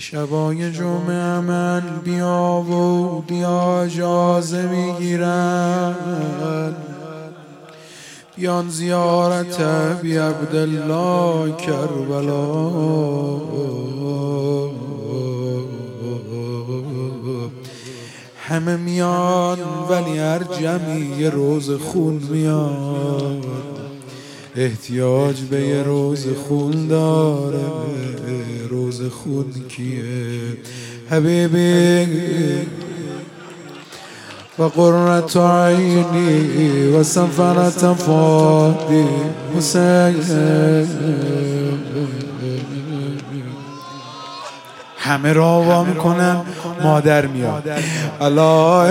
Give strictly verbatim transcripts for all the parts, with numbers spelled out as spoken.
شبای جمعه من بیا و بیا اجازه میگیرن بیان زیارت ابی عبدالله کربلا. همه میان ولی هر جمعی یه روز خون میاد، احتیاج به یه روز خون داره. روز خون کیه؟ حبیبی و قرة عینی و سفرت فادی حسین. همه را وا میکنن، مادر میاد. الا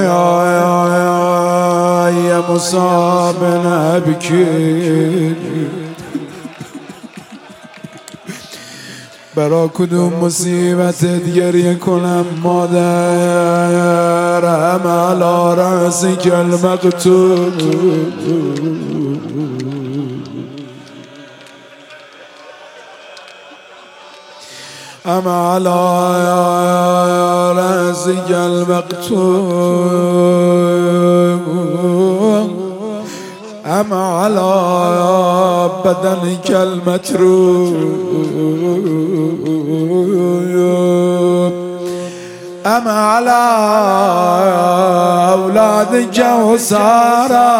یا مصاب نبکی، برا کدوم مصیبتت گریه کنم مادر؟ هم علی رأسک المقتول، هم علی رأسک المقتول، هم علی بدنک المتروک، هم علی اولادک وسارا.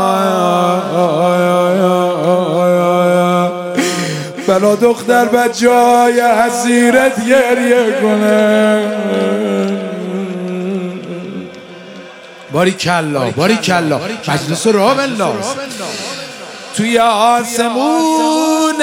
بلا دختر بچه‌های حسیرت گریه کنه. باری کلا باری کلا مجلس رو بنداز. توی آسمون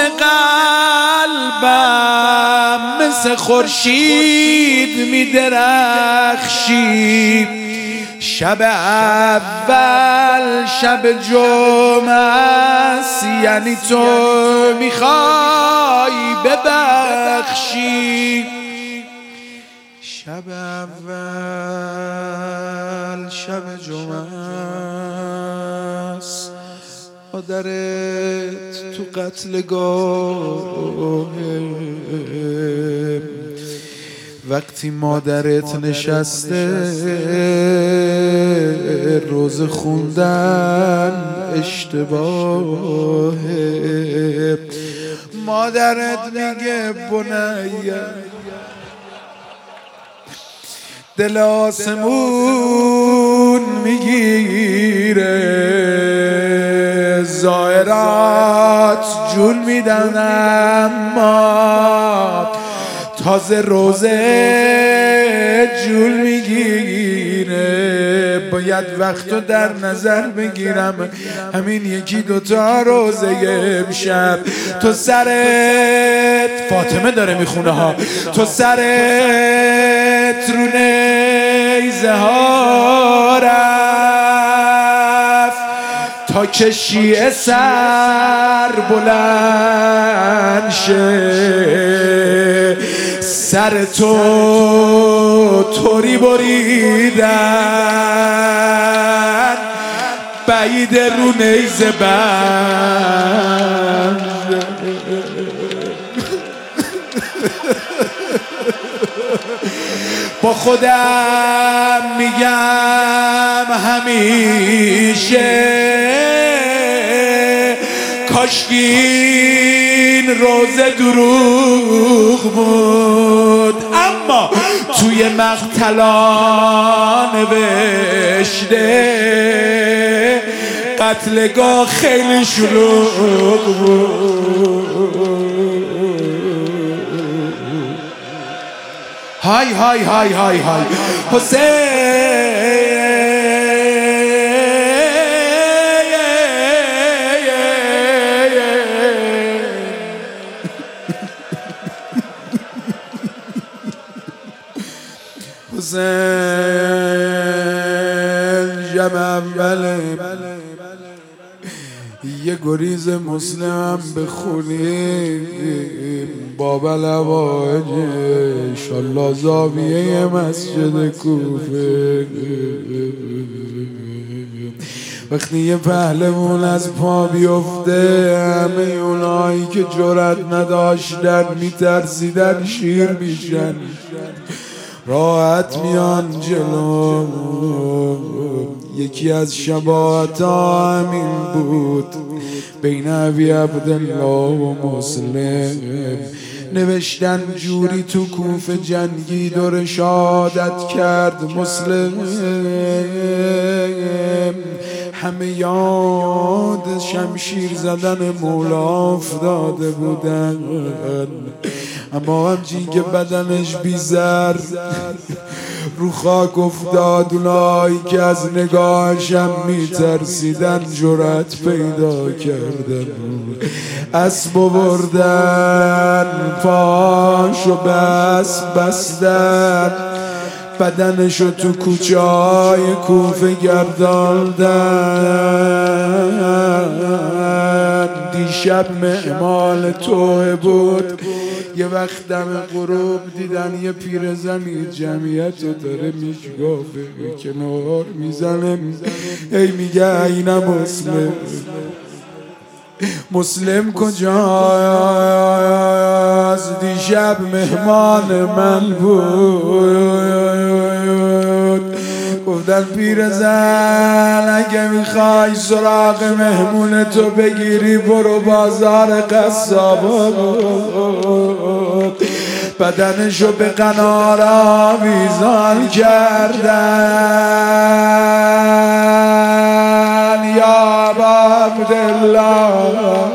قلبم مثل خورشید میدرخشی. شب اول شب جمعه است، یعنی تو میخوای ببخشی. شب اول شب جمعه است، مادرت تو قتلگاهه. وقتی مادرت نشسته روز خوندن اشتباهه. مادرت میگه بنیه دل آسمون میگیره، ظاهرات جون میدن اما تازه روزه جون میگیره. باید وقتو در نظر بگیرم، همین یکی دوتا روزه امشب تو سرت، فاطمه داره میخونه ها، تو سرت رو نیزه ها رفت تا که شیعه سر بلند شه. سر تو طوری بریدن بعید رو نیزه بند. با خودم میگم همیشه کاشکی این روزه دروغ بود، اما توی مقتلا نوشته قتلگاه خیلی شلوغ بود. های های های های های حسین حسین جمع اوله یه گریز مسلم بخونیم بابل عواجه انشالله زاویه مسجد کوفه. وقتی یه پهلوون از پا بیفته همه اونایی که جرأت نداشتن میترسیدن شیر میشن، راحت میان جلو. یکی از شباهت همین بود بین ابی عبدالله و مسلم. نوشتن جوری تو کوفه جنگید و رشادت کرد مسلم، همه یاد شمشیر زدن مولا افتاده بودن، اما همچین که بدنش بیزر رو خاک افتاد، اونایی که از نگاهشم میترسیدن جرأت پیدا کردن، اسب بردن پاشو بس بستن، بدنشو تو کوچه های کوفه گرداندن. دیشب معمال توه بود، یه وقت دم غروب دیدن یه پیرزنی جمعیت رو داره میشکافه کنار میزنه، ای میگه اینا مسلم، مسلم کجاست؟ دیشب مهمان من بود. گفتن پیرزن اگه میخوای سراغ مهمون تو بگیری برو بازار قصابات. بدنشو به قنار آویزان کردن، یا عبدالله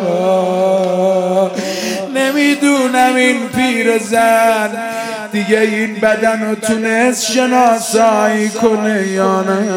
نمیدونم این پیرزن دیگه این بدن رو تونست شناسایی کنه یا نه،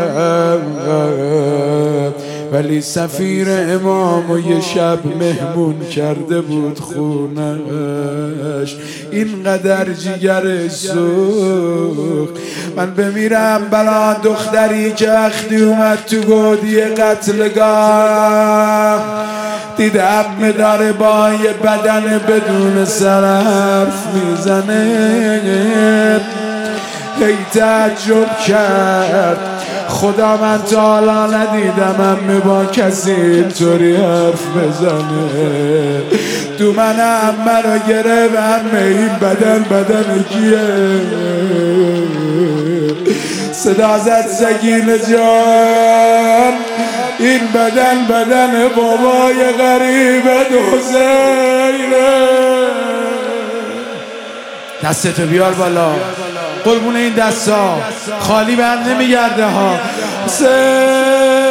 ولی سفیر امام و یه شب مهمون کرده بود خونش، اینقدر جیگرش سوخت. من بمیرم بلا دختری که وقتی اومد تو گودی قتلگاه دیدم داره با یه بدن بدون سر حرف میزنه، هی تعجب کرد خدا من تا حالا ندیدم همه با کسی اینطوری حرف بزنه. تو من همه رو گرفت، همه این بدن بدن کیه؟ صدا زد سکینه جان این بدن بدن بابای غریب حسینه. دستتو بیار بالا، قربون این دستا خالی بر نمیگرده ها. حسین